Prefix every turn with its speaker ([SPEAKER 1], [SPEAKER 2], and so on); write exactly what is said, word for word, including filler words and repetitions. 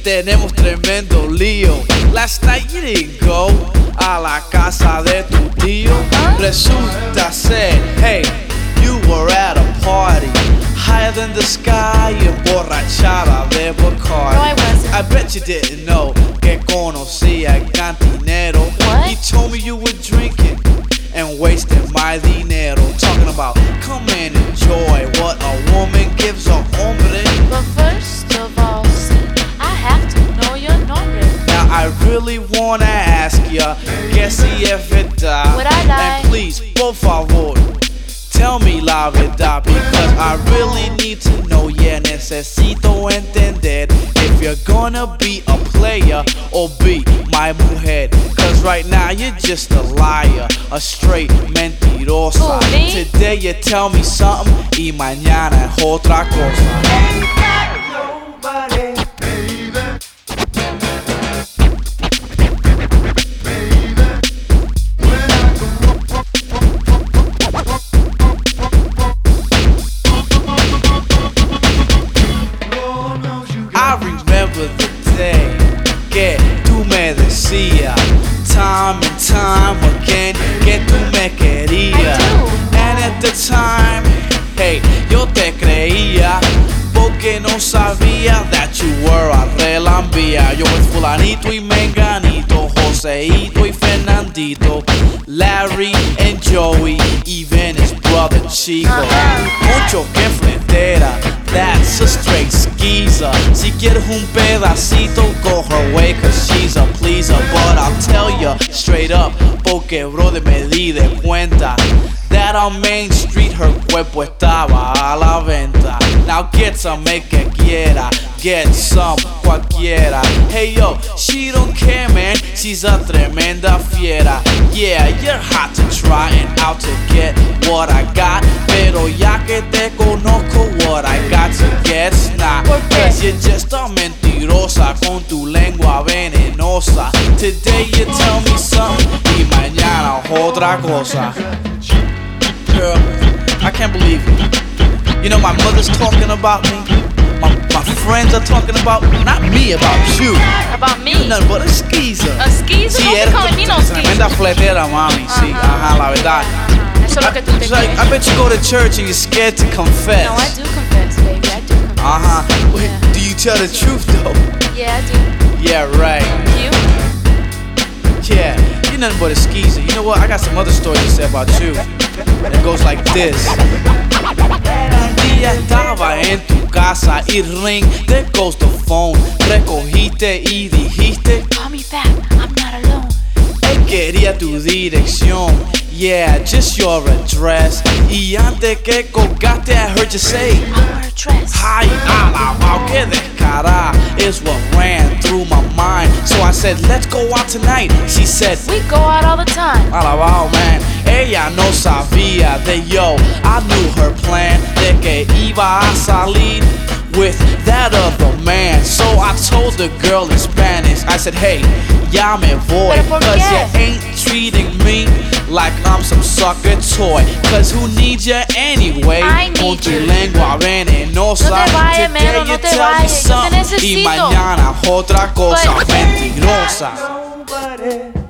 [SPEAKER 1] tenemos tremendo lío. Last night you didn't go a la casa de tu tío. Resulta ser, hey, you were at a party higher than the sky, emborrachada de Bacardi.
[SPEAKER 2] No, I wasn't.
[SPEAKER 1] I bet you didn't know que conocía el cantinero.
[SPEAKER 2] What?
[SPEAKER 1] He told me you were drinking and wasting my dinero. Talking about come and enjoy what a woman gives a hombre.
[SPEAKER 2] But first of all, see, I have to know your nombre.
[SPEAKER 1] Now I really wanna ask ya, que si es verdad.
[SPEAKER 2] Would I lie?
[SPEAKER 1] And please, por favor, tell me la verdad, because I really need to know. Yeah, necesito entender if you're gonna be a player or be my mujer. Cause right now you're just a liar, a straight mentirosa.
[SPEAKER 2] Who, me?
[SPEAKER 1] Today you tell me something y mañana es otra cosa. I remember the day que tú me decías time and time again que tú me querías.
[SPEAKER 2] I do.
[SPEAKER 1] And at the time, hey, yo te creía porque no sabía that you were a relambía. Yo with fulanito y menganito, Joseito y Fernandito, Larry and Joey, even his brother Chico. Mucho que frontera, that's a straight skeezer. Si quieres un pedacito, go her way, cause she's a pleaser. But I'll tell ya straight up, porque brother me di de cuenta that on Main Street her cuerpo estaba a la venta. Now get some, make que quiera, get some, cualquiera. Hey yo, she don't care man, she's a tremenda fiera. Yeah, you're hot to try and out to get what I got, pero ya que te conozco, what I got to get's not.
[SPEAKER 2] ¿Por qué?
[SPEAKER 1] Cause you're just a mentirosa con tu lengua venenosa. Today you tell me something y mañana otra cosa. Girl, I can't believe it. You know my mother's talking about me. My, my friends are talking about not me, about you.
[SPEAKER 2] About me?
[SPEAKER 1] You're nothing but a skeezer.
[SPEAKER 2] A skeezer?
[SPEAKER 1] Sí,
[SPEAKER 2] Don't be
[SPEAKER 1] eres
[SPEAKER 2] calling me no skeezer.
[SPEAKER 1] tremenda fletera, mami. Sí, ajá, la verdad.
[SPEAKER 2] Ajá, eso es lo que tú te
[SPEAKER 1] It's like,
[SPEAKER 2] crees.
[SPEAKER 1] I bet you go to church and you're scared to confess.
[SPEAKER 2] No, I do confess, baby. I do confess.
[SPEAKER 1] Uh-huh. Wait,
[SPEAKER 2] Yeah.
[SPEAKER 1] do you tell the truth though?
[SPEAKER 2] Yeah, I do.
[SPEAKER 1] Yeah, right.
[SPEAKER 2] You?
[SPEAKER 1] Yeah, you're nothing but a skeezer. You know what? I got some other stories to say about you. It goes like this. Un día estaba en tu casa y ring, there goes the phone. Recogiste y dijiste,
[SPEAKER 2] Call me back. I'm not alone.
[SPEAKER 1] él quería tu dirección. Yeah, just your address. Y antes que colgaste, I heard you say,
[SPEAKER 2] I wear a dress.
[SPEAKER 1] ay, alabao, que descarada is what ran through my mind. So I said, let's go out tonight. She said,
[SPEAKER 2] We go out all the time.
[SPEAKER 1] alabao, man. Ella no sabía de yo. I knew her plan de que iba a salir with that other man. So I told the girl in Spanish, I said, hey, ya me voy.
[SPEAKER 2] ¿Pero por
[SPEAKER 1] Cause
[SPEAKER 2] qué?
[SPEAKER 1] you ain't treating me like I'm some sucker toy. Cause who needs you anyway?
[SPEAKER 2] I need
[SPEAKER 1] Con tu
[SPEAKER 2] you.
[SPEAKER 1] lengua venenosa.
[SPEAKER 2] No te vayas,
[SPEAKER 1] Today
[SPEAKER 2] Melo, no
[SPEAKER 1] you
[SPEAKER 2] te
[SPEAKER 1] tell me
[SPEAKER 2] vayas, yo te
[SPEAKER 1] something
[SPEAKER 2] necesito.
[SPEAKER 1] y mañana otra cosa
[SPEAKER 2] But-
[SPEAKER 1] mentirosa.
[SPEAKER 3] Nobody